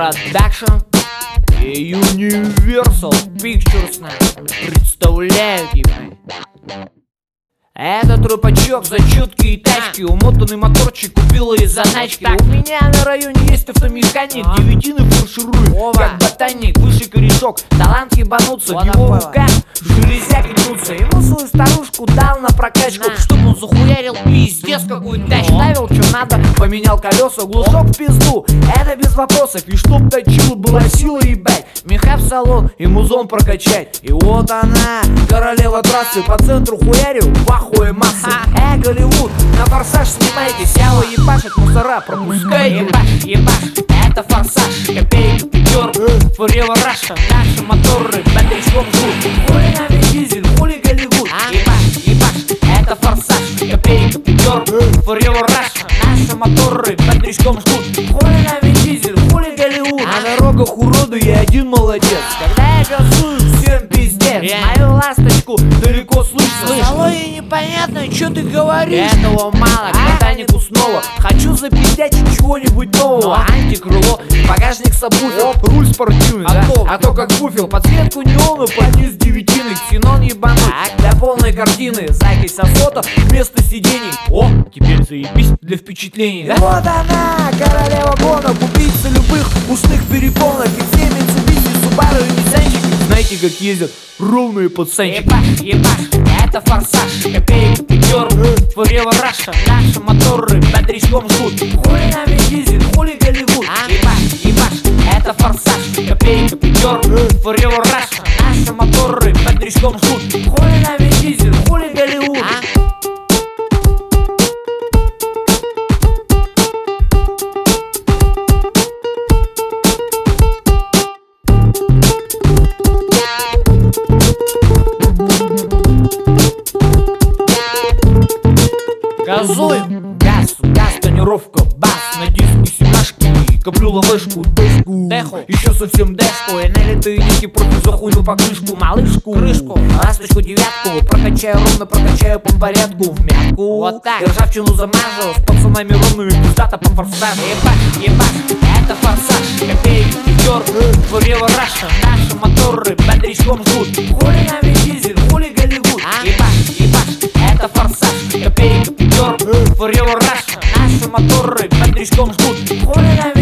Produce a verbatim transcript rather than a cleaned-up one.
Production и Universal Pictures представляют ебать. Этот рыбачок за чуткие тачки, умотанный моторчик купил из заначки. Так, у меня на районе есть автомеханик, а? девятины фарширует, как ботаник, выше корешок. Талант ебануться, в его руках железяки крутся. Ему свою старушку дал на прокачку, на. Чтоб он захуярил пиздец какую тачку. Ставил что надо, поменял колеса, глушок в пизду, это без вопросов. И чтоб точила была сила ебать, меха в салон и музон прокачать. И вот она, королева трассы, по центру хуярю, вахуя массы. Э, Голливуд, на форсаж снимайте, сяла ебашит, мусора пропускай. Ебаш, ебаш, это форсаж, копейка, пятер, Forever Russia. Наши моторы бодрячком жгут. Хули нами дизель, хули Голливуд. Ебаш, ебаш, это форсаж, копейка, пятер, Forever Russia. Наши моторы бодрячком жгут. Хули нами дизель, хули Голливуд. На дорогах уроду я один молодец. Когда я газую, всем пиздец. Мою ласточку далеко слышно. Слышно. Непонятно, что ты говоришь. Этого мало, к ботанику снова. Хочу запиздять чего-нибудь нового. Антикрыло, багажник сабвуфер, руль спортивный, а, да? то, а то как буфер. Подсветку неона, подниз девятины, ксенон ебануть. Для полной картины закись азота вместо сидений. О, теперь заебись для впечатлений, да? Вот она, королева гонок, убийца любых устных перепонок. И все Mitsubishi, Subaru и Nissanчики, знаете, как ездят ровные пацанчики. Ебаш, ебаш, это форсаж, копейка, пятер, Forever Russia. Наши моторы бодрячком жгут. Хули нами дизель, хули Голливуд. Ебаш, ебаш, это форсаж, копейка, пятер, Forever Russia. Наши моторы бодрячком жгут. Хули нами дизель, хули Голливуд. Газуем, газ, газ, тонировка, бас. На диске семашки, коплю лавешку, дышку, деху, еще совсем дешку. И налитые ники против за хуйню по крышку, малышку, крышку, ласточку, девятку. Прокачаю ровно, прокачаю по порядку, в мягку. Вот так, и ржавчину замажу, с пацанами ровными, пиздата по форсажу. Ебать, ебать, это форсаж, копейка, пятер, Forever Russia. Наши моторы бодрячком жгут. Хули нами дизель, хули Голливуд. Ебать, ебать, это форсаж, копейка, пятер, Forever Russia. Наши моторы бодрячком жгут. Хули нами